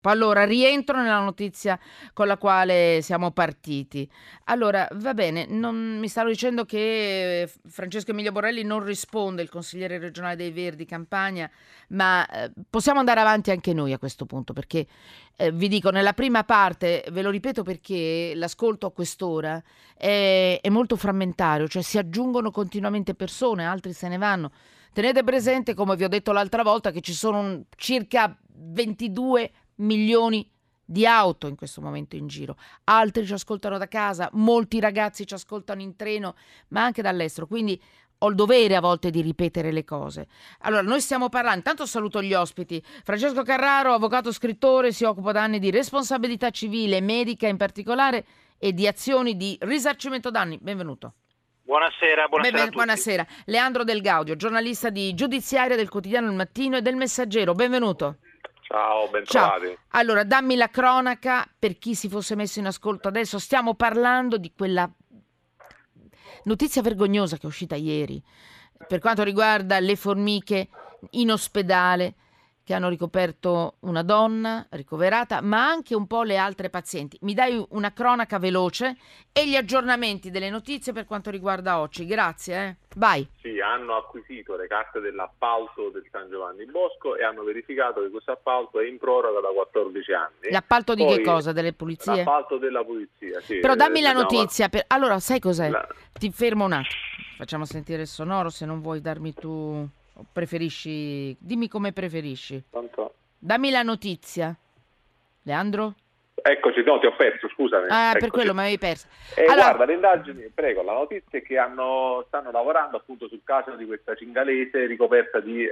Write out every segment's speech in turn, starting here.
Allora, rientro nella notizia con la quale siamo partiti. Allora, va bene, mi stanno dicendo che Francesco Emilio Borrelli non risponde, il consigliere regionale dei Verdi Campania, ma possiamo andare avanti anche noi a questo punto, perché vi dico, nella prima parte, ve lo ripeto perché l'ascolto a quest'ora è molto frammentario, cioè si aggiungono continuamente persone, altri se ne vanno. Tenete presente, come vi ho detto l'altra volta, che ci sono circa 22 milioni di auto in questo momento in giro. Altri ci ascoltano da casa, molti ragazzi ci ascoltano in treno, ma anche dall'estero. Quindi ho il dovere a volte di ripetere le cose. Allora, noi stiamo parlando, intanto saluto gli ospiti. Francesco Carraro, avvocato scrittore, si occupa da anni di responsabilità civile, medica in particolare, e di azioni di risarcimento danni. Benvenuto. Buonasera, buonasera a tutti. Buonasera. Leandro Del Gaudio, giornalista di Giudiziaria del quotidiano Il Mattino e del Messaggero. Benvenuto. Ciao, bentrovati. Ciao. Allora, dammi la cronaca per chi si fosse messo in ascolto adesso. Stiamo parlando di quella notizia vergognosa che è uscita ieri per quanto riguarda le formiche in ospedale che hanno ricoperto una donna ricoverata, ma anche un po' le altre pazienti. Mi dai una cronaca veloce e gli aggiornamenti delle notizie per quanto riguarda oggi. Grazie, Vai. Sì, hanno acquisito le carte dell'appalto del San Giovanni Bosco e hanno verificato che questo appalto è in proroga da 14 anni. L'appalto di che cosa? Delle pulizie? L'appalto della pulizia, sì. Però dammi la notizia. Allora, sai cos'è? La... Ti fermo un attimo. Facciamo sentire il sonoro se non vuoi darmi tu... Preferisci? Dimmi come preferisci. Pronto? Dammi la notizia. Leandro? Eccoci, no, ti ho perso, scusami. Per Eccoci. quello mi avevi perso. Allora... Guarda, le indagini, prego, la notizia è che stanno lavorando appunto sul caso di questa cingalese ricoperta di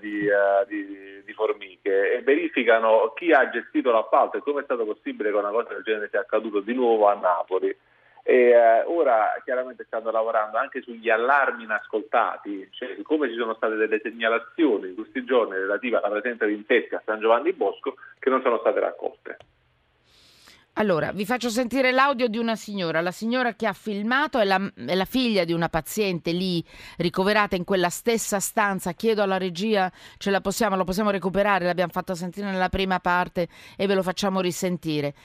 formiche e verificano chi ha gestito l'appalto e come è stato possibile che una cosa del genere sia accaduto di nuovo a Napoli. E ora chiaramente stanno lavorando anche sugli allarmi inascoltati, cioè come ci sono state delle segnalazioni in questi giorni relative alla presenza di insetti a San Giovanni Bosco che non sono state raccolte. Allora, vi faccio sentire l'audio di una signora. La signora che ha filmato è la figlia di una paziente lì ricoverata in quella stessa stanza. Chiedo alla regia, lo possiamo recuperare, l'abbiamo fatto sentire nella prima parte e ve lo facciamo risentire.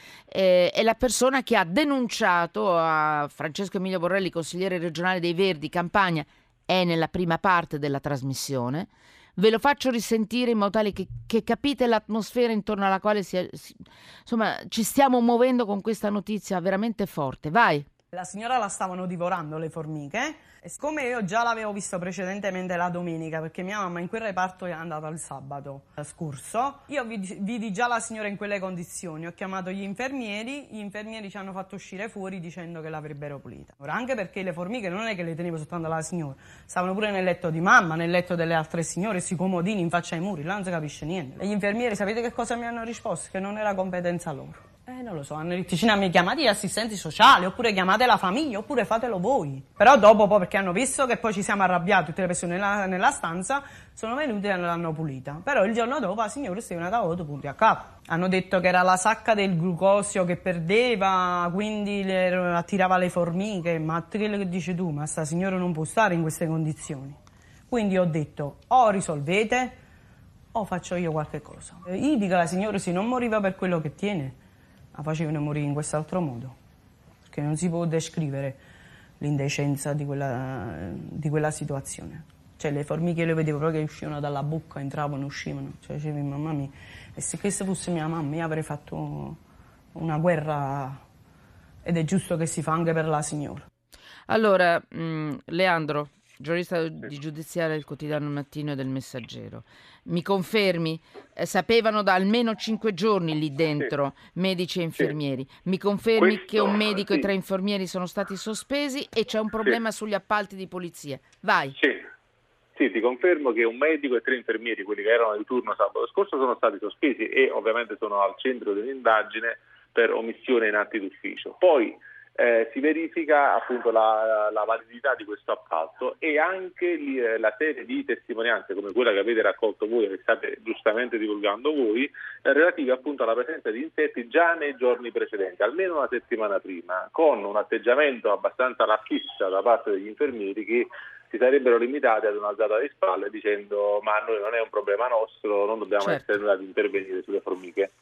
È la persona che ha denunciato a Francesco Emilio Borrelli, consigliere regionale dei Verdi Campania, è nella prima parte della trasmissione. Ve lo faccio risentire in modo tale che capite l'atmosfera intorno alla quale insomma, ci stiamo muovendo con questa notizia veramente forte. Vai. La signora la stavano divorando le formiche e siccome io già l'avevo visto precedentemente la domenica perché mia mamma in quel reparto è andata il sabato scorso, io vidi già la signora in quelle condizioni, ho chiamato gli infermieri ci hanno fatto uscire fuori dicendo che l'avrebbero pulita. Ora, anche perché le formiche non è che le tenevo soltanto la signora, stavano pure nel letto di mamma, nel letto delle altre signore, sui comodini in faccia ai muri, là non si capisce niente. E gli infermieri sapete che cosa mi hanno risposto? Che non era competenza loro. Non lo so, hanno detto mi chiamate gli assistenti sociali, oppure chiamate la famiglia, oppure fatelo voi. Però dopo, perché hanno visto che poi ci siamo arrabbiati tutte le persone nella stanza, sono venute e l'hanno pulita. Però il giorno dopo la signora si è venuta a voto punti a capo. Hanno detto che era la sacca del glucosio che perdeva, quindi attirava le formiche. Ma quello che dici tu, ma sta signora non può stare in queste condizioni. Quindi ho detto, o risolvete, o faccio io qualche cosa. Io dico alla signora, se non moriva per quello che tiene, la facevano morire in quest'altro modo, perché non si può descrivere l'indecenza di quella situazione. Cioè le formiche le vedevo proprio che uscivano dalla bocca, entravano, uscivano, cioè dicevi mamma mia, e se questa fosse mia mamma io avrei fatto una guerra, ed è giusto che si fa anche per la signora. Allora, Leandro, giornalista di Giudiziaria del quotidiano Il Mattino e del Messaggero, mi confermi? Sapevano da almeno 5 giorni lì dentro, medici e infermieri. Mi confermi che un medico e 3 infermieri sono stati sospesi e c'è un problema sugli appalti di polizia? Vai. Sì, ti confermo che un medico e 3 infermieri, quelli che erano di turno sabato scorso, sono stati sospesi e ovviamente sono al centro dell'indagine per omissione in atti d'ufficio. Poi si verifica appunto la validità di questo appalto e anche la serie di testimonianze come quella che avete raccolto voi e che state giustamente divulgando voi, relative appunto alla presenza di insetti già nei giorni precedenti, almeno una settimana prima, con un atteggiamento abbastanza lassista da parte degli infermieri che si sarebbero limitati ad un'alzata di spalle dicendo ma a noi non è un problema nostro, non dobbiamo essere noi ad intervenire sulle formiche.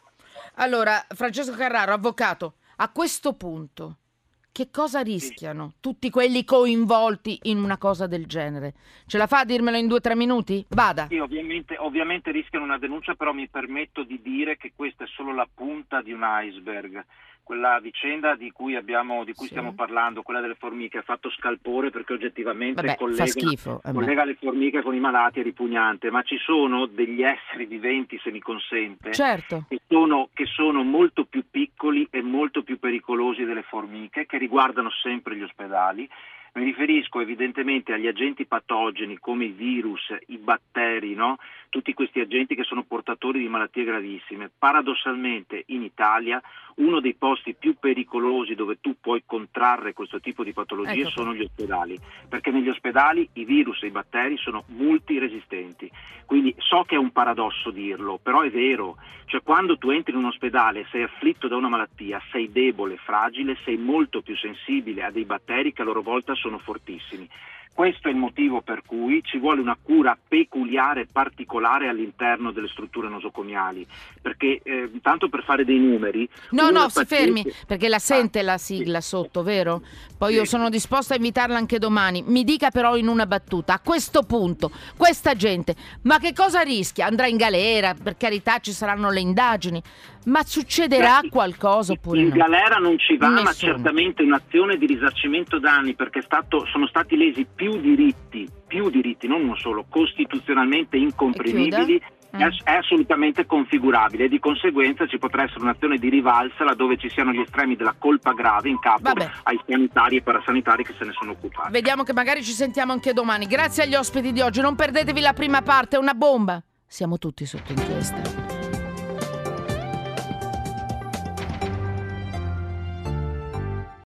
Allora, Francesco Carraro, avvocato, a questo punto che cosa rischiano tutti quelli coinvolti in una cosa del genere? Ce la fa a dirmelo in 2 o 3 minuti? Vada. Sì, ovviamente rischiano una denuncia, però mi permetto di dire che questa è solo la punta di un iceberg. Quella vicenda di cui stiamo parlando, quella delle formiche, ha fatto scalpore perché oggettivamente collega le formiche con i malati, è ripugnante, ma ci sono degli esseri viventi, se mi consente, certo, che sono molto più piccoli e molto più pericolosi delle formiche, che riguardano sempre gli ospedali. Mi riferisco evidentemente agli agenti patogeni come i virus, i batteri, no? Tutti questi agenti che sono portatori di malattie gravissime. Paradossalmente in Italia uno dei posti più pericolosi dove tu puoi contrarre questo tipo di patologie sono gli ospedali, perché negli ospedali i virus e i batteri sono multiresistenti. Quindi so che è un paradosso dirlo, però è vero. Cioè quando tu entri in un ospedale e sei afflitto da una malattia, sei debole, fragile, sei molto più sensibile a dei batteri che a loro volta sono fortissimi. Questo è il motivo per cui ci vuole una cura peculiare, particolare all'interno delle strutture nosocomiali, perché tanto per fare dei numeri... No, si fermi, perché la sente la sigla sotto, vero? Poi io sono disposta a invitarla anche domani. Mi dica però in una battuta, a questo punto, questa gente, ma che cosa rischia? Andrà in galera, per carità ci saranno le indagini, ma succederà qualcosa oppure in no? galera non ci va, Nessuno. Ma certamente un'azione di risarcimento danni, perché sono stati lesi più diritti, non uno solo, costituzionalmente incomprimibili, è assolutamente configurabile e di conseguenza ci potrà essere un'azione di rivalsa laddove ci siano gli estremi della colpa grave in capo ai sanitari e parasanitari che se ne sono occupati. Vediamo che magari ci sentiamo anche domani. Grazie agli ospiti di oggi, non perdetevi la prima parte, è una bomba. Siamo tutti sotto inchiesta.